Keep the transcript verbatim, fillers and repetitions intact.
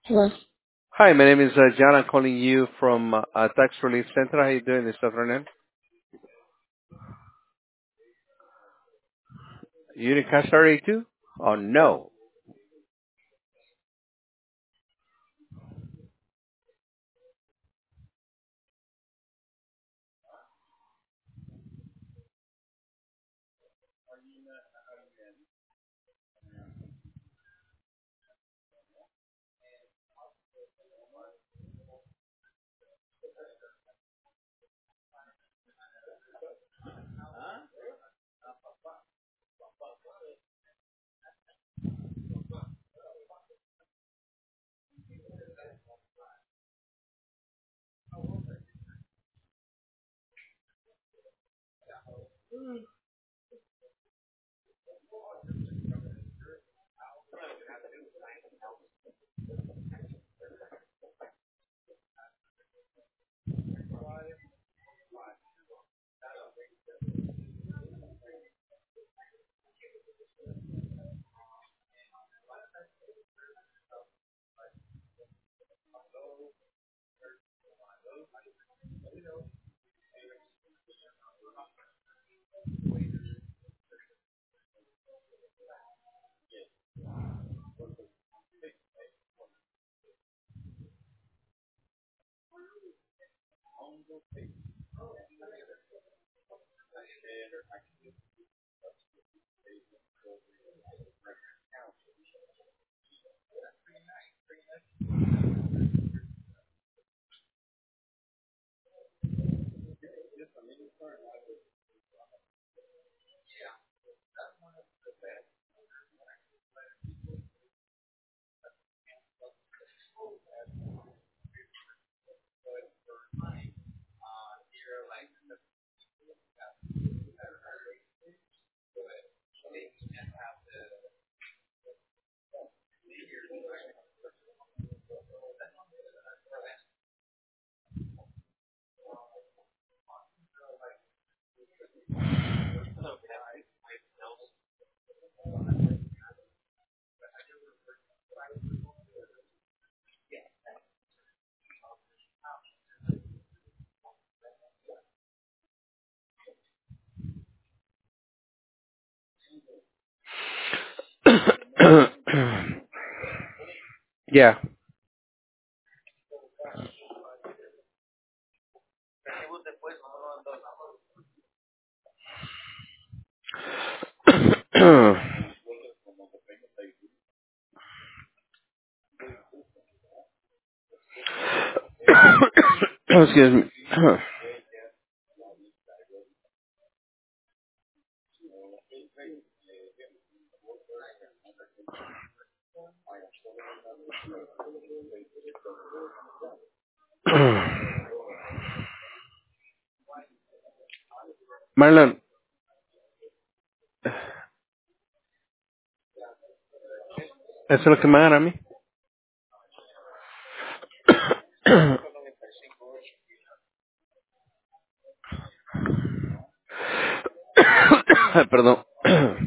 Hello. Hi, my name is uh, John. I'm calling you from uh, uh, Tax Relief Center. How you doing this afternoon? You need cash already too? Oh no. Yeah. Excuse me. Marlon, ¿eso es lo que me dan a mí? Perdón.